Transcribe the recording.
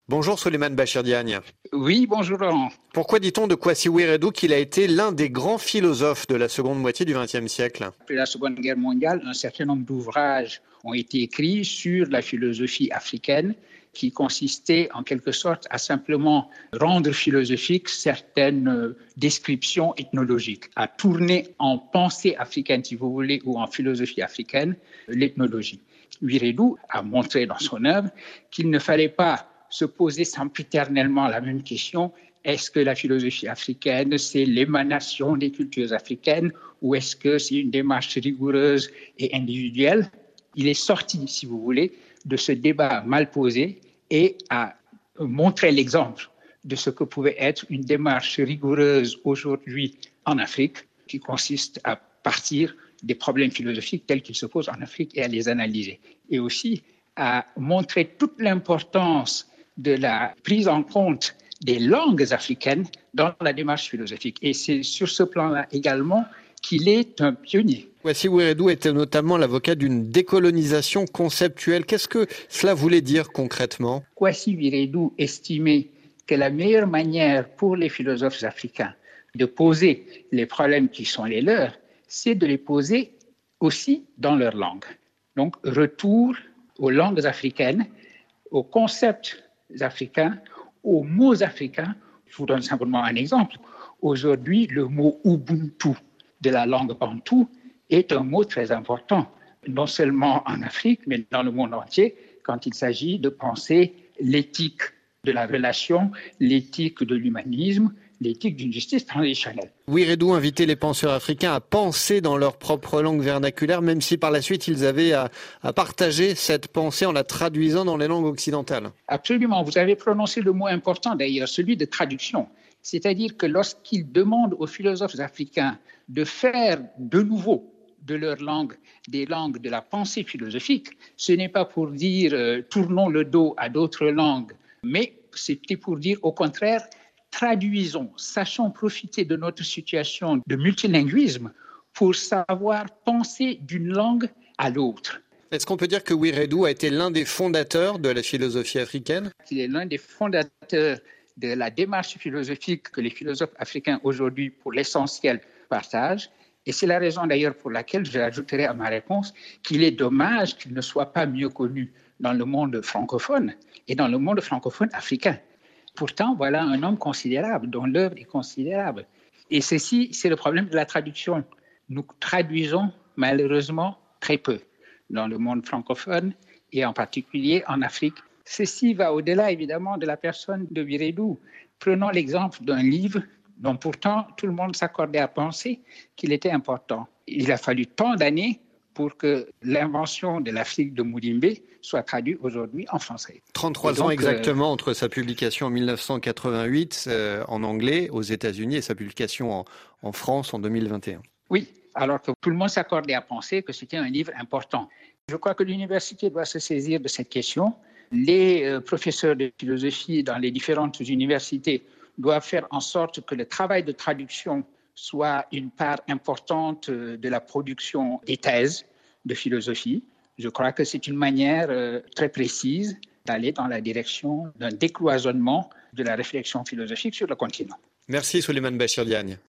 Bonjour Souleymane Bachir Diagne. Oui, bonjour Laurent. Pourquoi dit-on de Kwasi Wiredu qu'il a été l'un des grands philosophes de la seconde moitié du XXe siècle? Après la Seconde Guerre mondiale, un certain nombre d'ouvrages ont été écrits sur la philosophie africaine qui consistait en quelque sorte à simplement rendre philosophiques certaines descriptions ethnologiques, à tourner en pensée africaine, si vous voulez, ou en philosophie africaine, l'ethnologie. Wiredu a montré dans son œuvre qu'il ne fallait pas se poser sempiternellement la même question: est-ce que la philosophie africaine, c'est l'émanation des cultures africaines ou est-ce que c'est une démarche rigoureuse et individuelle? Il est sorti, si vous voulez, de ce débat mal posé et a montré l'exemple de ce que pouvait être une démarche rigoureuse aujourd'hui en Afrique, qui consiste à partir des problèmes philosophiques tels qu'ils se posent en Afrique et à les analyser. Et aussi à montrer toute l'importance de la prise en compte des langues africaines dans la démarche philosophique. Et c'est sur ce plan-là également qu'il est un pionnier. Kwasi Wiredu était notamment l'avocat d'une décolonisation conceptuelle. Qu'est-ce que cela voulait dire concrètement? Kwasi Wiredu estimait que la meilleure manière pour les philosophes africains de poser les problèmes qui sont les leurs, c'est de les poser aussi dans leur langue. Donc, retour aux langues africaines, aux concepts africains, aux mots africains. Je vous donne simplement un exemple. Aujourd'hui, le mot Ubuntu de la langue bantoue est un mot très important, non seulement en Afrique, mais dans le monde entier, quand il s'agit de penser l'éthique de la relation, l'éthique de l'humanisme, l'éthique d'une justice transitionnelle. Wiredu invitait les penseurs africains à penser dans leur propre langue vernaculaire, même si par la suite ils avaient à partager cette pensée en la traduisant dans les langues occidentales. Absolument, vous avez prononcé le mot important d'ailleurs, celui de traduction. C'est-à-dire que lorsqu'il demande aux philosophes africains de faire de nouveau de leur langue des langues de la pensée philosophique, ce n'est pas pour dire tournons le dos à d'autres langues, mais c'était pour dire au contraire, traduisons, sachons profiter de notre situation de multilinguisme pour savoir penser d'une langue à l'autre. Est-ce qu'on peut dire que Wiredu a été l'un des fondateurs de la philosophie africaine? Il est l'un des fondateurs de la démarche philosophique que les philosophes africains aujourd'hui, pour l'essentiel, partagent. Et c'est la raison d'ailleurs pour laquelle je rajouterai à ma réponse qu'il est dommage qu'il ne soit pas mieux connu dans le monde francophone et dans le monde francophone africain. Pourtant, voilà un homme considérable, dont l'œuvre est considérable. Et ceci, c'est le problème de la traduction. Nous traduisons malheureusement très peu dans le monde francophone et en particulier en Afrique. Ceci va au-delà évidemment de la personne de Wiredu. Prenons l'exemple d'un livre dont pourtant tout le monde s'accordait à penser qu'il était important. Il a fallu tant d'années pour que l'invention de l'Afrique de Moulimbe soit traduite aujourd'hui en français. 33 ans exactement entre sa publication en 1988 en anglais aux États-Unis et sa publication en France en 2021. Oui, alors que tout le monde s'accordait à penser que c'était un livre important. Je crois que l'université doit se saisir de cette question. Les professeurs de philosophie dans les différentes universités doivent faire en sorte que le travail de traduction soit une part importante de la production des thèses de philosophie. Je crois que c'est une manière très précise d'aller dans la direction d'un décloisonnement de la réflexion philosophique sur le continent. Merci Souleymane Bachir Diagne.